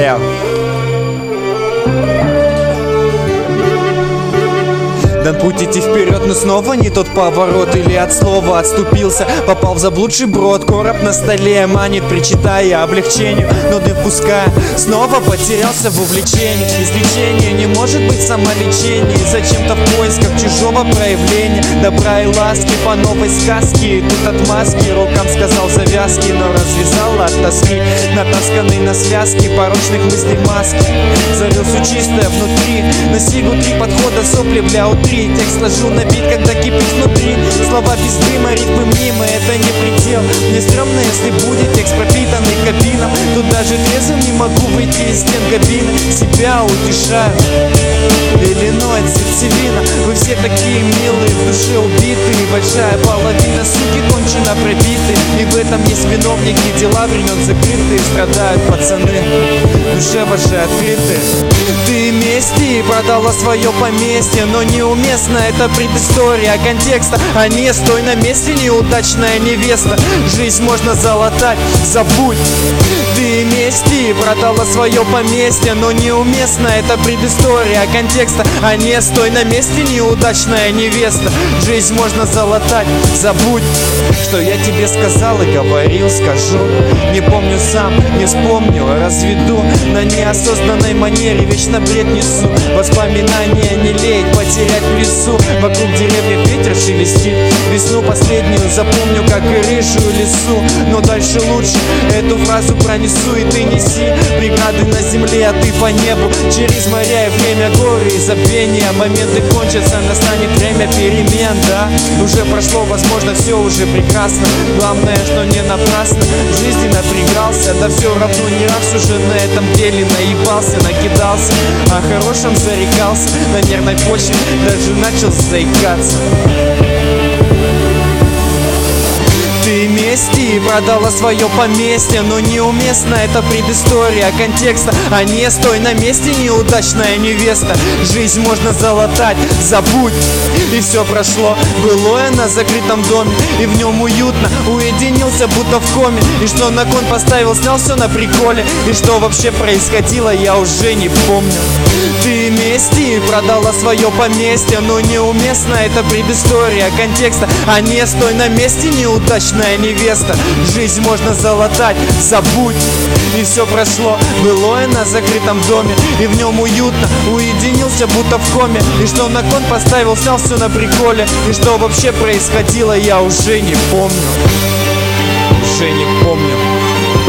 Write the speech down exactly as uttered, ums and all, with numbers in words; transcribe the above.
Yeah. Дан путь идти вперед, но снова не тот поворот. Или от слова отступился, попал в заблудший брод. Короб на столе манит, причитая облегчению, но дым впуская, снова потерялся в увлечении. Излечение не может быть самолечение. Зачем-то в поисках чужого проявления добра и ласки по новой сказке. И тут отмазки рукам сказал завязки, но развязала от тоски, натасканный на связки порочных мыслей маски. Залил все чистое внутри, на сигу три подхода, сопли бля утри. Текст сложу на бит, когда кипит внутри. Слова без дыма, ритмы мимо, это не предел. Мне стрёмно, если будет текст пропитанный кабином. Тут даже трезвым не могу выйти из стен кабины. Себя утешаю, или ноет сердцевина. Вы все такие милые, в душе убитые. Большая половина суки кончено пробиты. И в этом есть виновники, дела времен закрытые. Страдают пацаны, в душе ваши открыты. Ты мести продала свое поместье, но неуместно, это предыстория контекста. А не стой на месте, неудачная невеста. Жизнь можно залатать, забудь. Ты мести продала свое поместье, но неуместно, это предыстория контекста. А не стой на месте, неудачная невеста. Жизнь можно залатать, забудь. Что я тебе сказал и говорил, скажу. Не помню сам, не вспомню, разведу. На неосознанной манере вечно бред несу. Воспоминания не леять, потерять в лесу. Вокруг деревьев ветер шелестит. Весну последнюю запомню, как и рыжую лесу. Но дальше лучше эту фразу пронесу. И ты неси преграды на земле, а ты по небу. Через моря и время горы и забвения. Моменты кончатся, настанет время перемен, да. Уже прошло, возможно, все уже прекрасно. Главное, что не напрасно в жизни напрягался. Да все равно не раз уже на этом деле наебался, накидался, о хорошем зарекался. На нервной почве даже начал заикаться. Ты мести продала свое поместье, но неуместно, это предыстория контекста. А не стой на месте, неудачная невеста. Жизнь можно залатать, забудь. И все прошло, былое на закрытом доме. И в нем уютно, уединился будто в коме. И что на кон поставил, снял все на приколе. И что вообще происходило, я уже не помню. Ты мести продала свое поместье, но неуместно, это предыстория контекста. А не стой на месте, неудачная невеста. Жизнь можно залатать, забудь. И все прошло, былое на закрытом доме. И в нем уютно, уединился будто в коме. И что на кон поставил, снял все на приколе. И что вообще происходило, я уже не помню. Уже не помню.